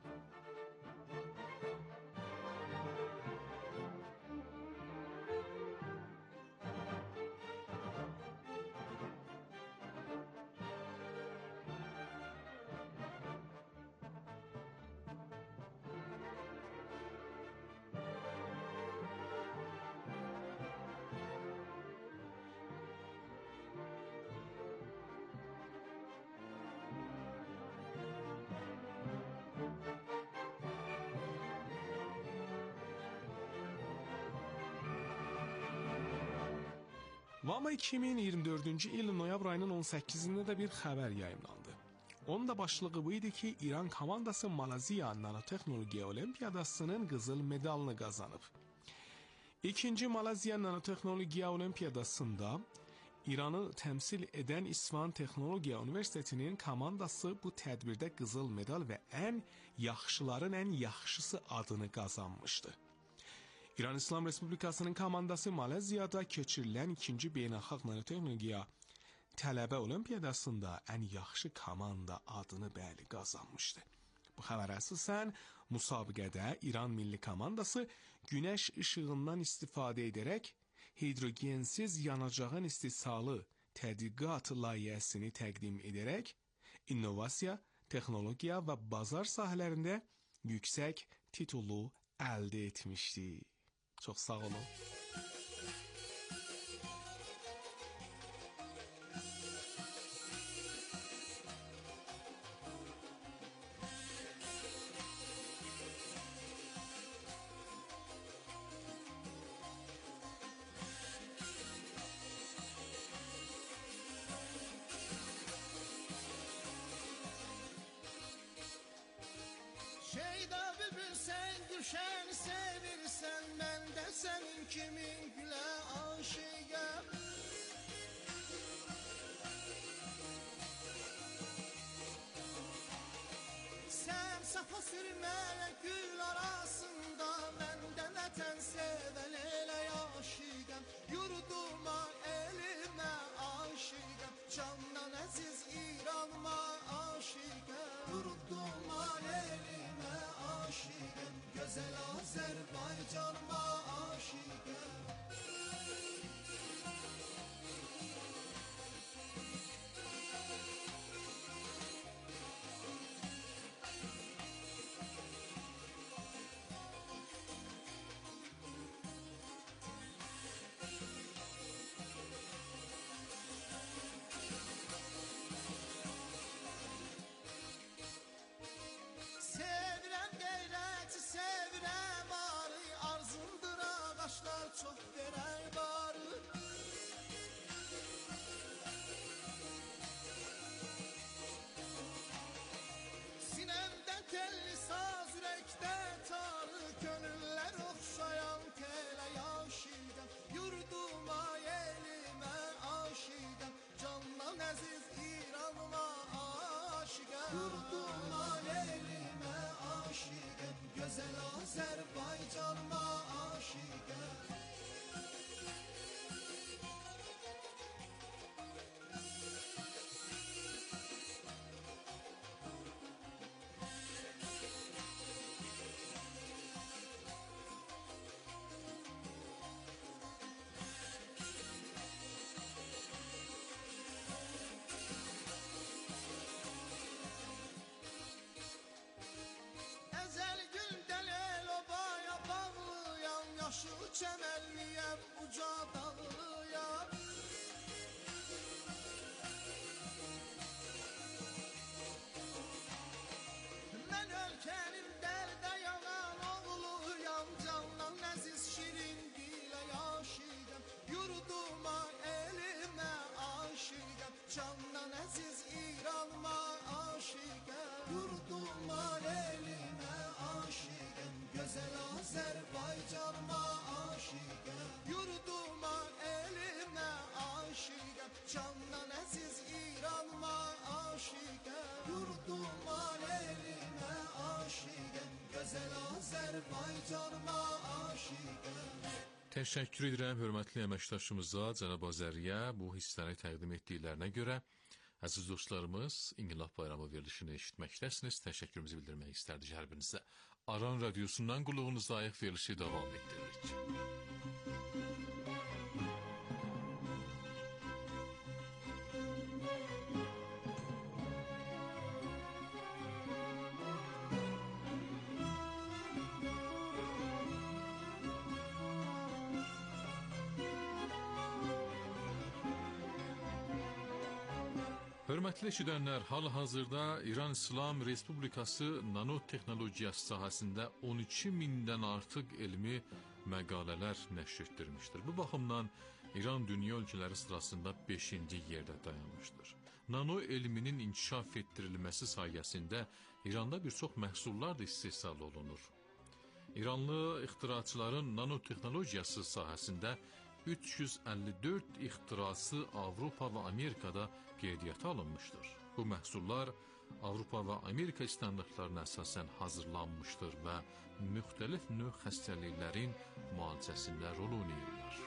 Və amma iki min iyirmi dördüncü il noyabr ayının on səkkizində də bir xəbər yayımlandı. Onun da başlığı bu idi ki, İran komandası Malaziya Nanotexnologiya Olimpiyadasının qızıl medalını qazanıb. İkinci Malaziya Nanotexnologiya Olimpiyadasında İranı təmsil edən İsfahan Texnologiya Universitetinin komandası bu tədbirdə qızıl medal və ən yaxşıların ən yaxşısı adını qazanmışdı. İran İslam Respublikasının komandası Maleziyada keçirilən ikinci beynəlxalq nanotexnologiya tələbə olimpiyadasında ən yaxşı komanda adını bəli qazanmışdı. Bu xəbərə əsasən müsabiqədə İran milli komandası günəş işığından istifadə edərək hidrogensiz yanacağın istehsalı tədqiqat layihəsini təqdim edərək innovasiya, texnologiya və bazar sahələrində yüksək titulu əldə etmişdi. Çox sağ olun. Şeyda bülbül sen düşen sevirsen, ben de senin kimin güle aşığım. Sen safa sürmele gül arasında, ben de vətən seven elə aşığım. Yurduma elime aşığım, candan əziz İranıma aşığım. Yurduma elime aşığım, gözəl Azərbaycanıma aşığım. Gözəl Azərbaycanıma aşiqəm, yurduma, elimə aşiqəm, candan əziz İranıma aşiqəm, yurduma, elimə aşiqəm, gözəl Azərbaycanıma aşiqəm. Təşəkkür edirəm hörmətli əməkdaşımıza Cənab Azəriyə bu hissləri təqdim etdiklərinə görə. Əziz dostlarımız, İnqilab Bayramı verilişini eşitməkdəsiniz. Təşəkkürümüzü bildirmək istərdik hər birinizə. Aran Radyosu'ndan qulluğunuza ayıq verilişi davam etdiririk. Hörmətli eşidənlər, hal-hazırda İran İslam Respublikası nanotexnologiyası sahəsində on iki mindən artıq elmi məqalələr nəşr etdirmişdir. Bu baxımdan İran dünya ölkələri sırasında beşinci yerdə dayanmışdır. Nano elminin inkişaf etdirilməsi sayəsində İranda bir çox məhsullar da istehsal olunur. İranlı ixtiraçıların nanotexnologiyası sahəsində üç yüz əlli dörd ixtirası Avropa və Amerikada qeydiyyata alınmışdır. Bu məhsullar Avropa və Amerika standartlarına əsasən hazırlanmışdır və müxtəlif növ xəstəliklərin müalicəsində rol oynayırlar.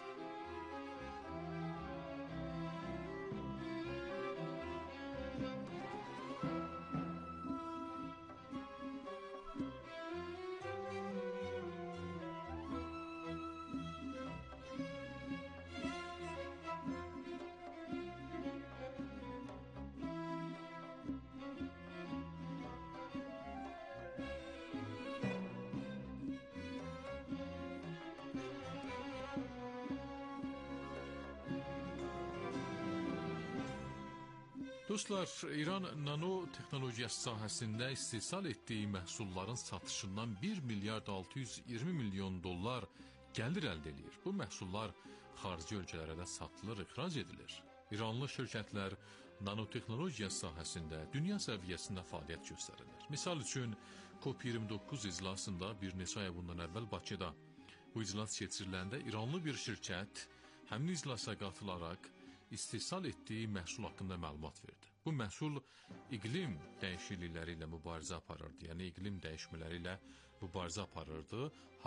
Dostlar, İran nanotexnologiyası sahəsində istehsal etdiyi məhsulların satışından bir milyard altı yüz iyirmi milyon dollar gəlir əldə edir. Bu məhsullar xarici ölkələrə də satılır, ixrac edilir. İranlı şirkətlər nanotexnologiyası sahəsində dünya səviyyəsində fəaliyyət göstərirlər. Misal üçün, COP iyirmi doqquz iclasında bir neçə ay bundan əvvəl Bakıda bu iclas keçiriləndə İranlı bir şirkət həmin iclasa qatılaraq istehsal etdiyi məhsul haqqında məlumat verdi. Bu məhsul iqlim dəyişiklikləri ilə mübarizə aparırdı, yəni iqlim dəyişmələri ilə mübarizə aparırdı.